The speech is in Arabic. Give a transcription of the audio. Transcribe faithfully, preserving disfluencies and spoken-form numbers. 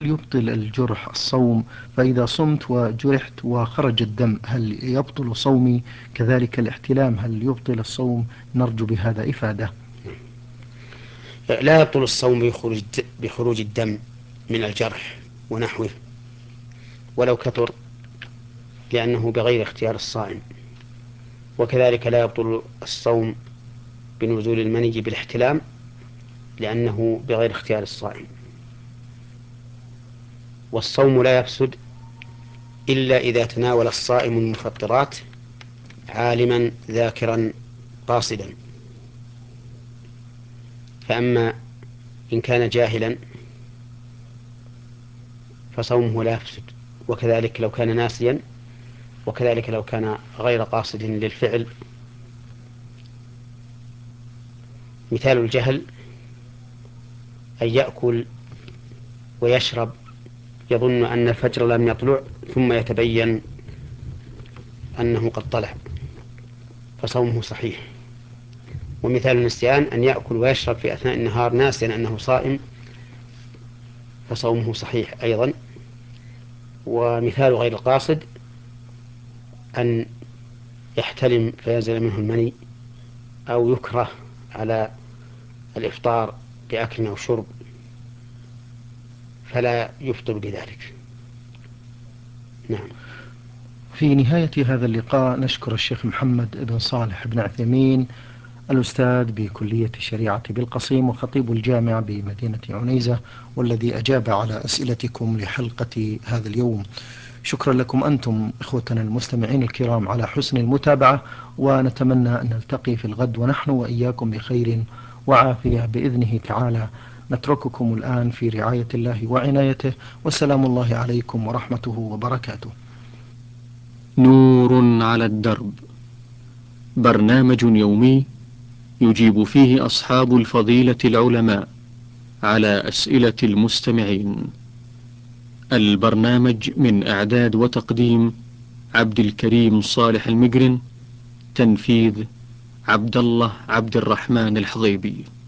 يبطل الجرح الصوم؟ فإذا صمت وجرحت وخرج الدم هل يبطل صومي؟ كذلك الاحتلام هل يبطل الصوم؟ نرجو بهذا إفادة. لا يبطل الصوم بخروج بخروج الدم من الجرح ونحوه ولو كثر، لأنه بغير اختيار الصائم. وكذلك لا يبطل الصوم بنزول المني بالاحتلام، لأنه بغير اختيار الصائم. والصوم لا يفسد إلا إذا تناول الصائم المفطرات عالما ذاكرا قاصدا. فأما إن كان جاهلا فصومه لا يفسد، وكذلك لو كان ناسيا، وكذلك لو كان غير قاصد للفعل. مثال الجهل أن يأكل ويشرب يظن أن الفجر لم يطلع ثم يتبين أنه قد طلع، فصومه صحيح. ومثال النسيان أن يأكل ويشرب في أثناء النهار ناسيا أنه صائم، فصومه صحيح أيضا. ومثال غير القاصد أن يحتلم فينزل منه المني، أو يكره على الإفطار بأكل أو شرب، فلا يفطر بذلك. نعم. في نهاية هذا اللقاء نشكر الشيخ محمد بن صالح بن عثيمين، الأستاذ بكلية الشريعة بالقصيم وخطيب الجامع بمدينة عنيزة، والذي أجاب على أسئلتكم لحلقة هذا اليوم. شكرا لكم أنتم إخوتنا المستمعين الكرام على حسن المتابعة، ونتمنى أن نلتقي في الغد ونحن وإياكم بخير وعافية بإذنه تعالى. نترككم الآن في رعاية الله وعنايته، والسلام الله عليكم ورحمته وبركاته. نور على الدرب، برنامج يومي يجيب فيه أصحاب الفضيلة العلماء على أسئلة المستمعين. البرنامج من إعداد وتقديم عبد الكريم صالح المقرن، تنفيذ عبد الله عبد الرحمن الحضيبي.